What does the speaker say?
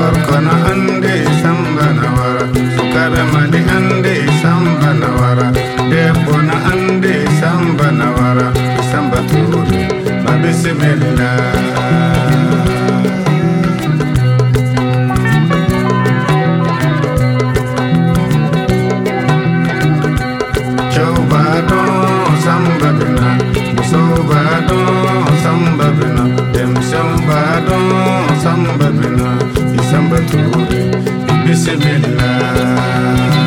gorkona ande samba nawara, sukabe madi ande samba nawara, debbo na ande samba nawara, samba turi ma bismillah. Samba bina, samba turi, bismillah.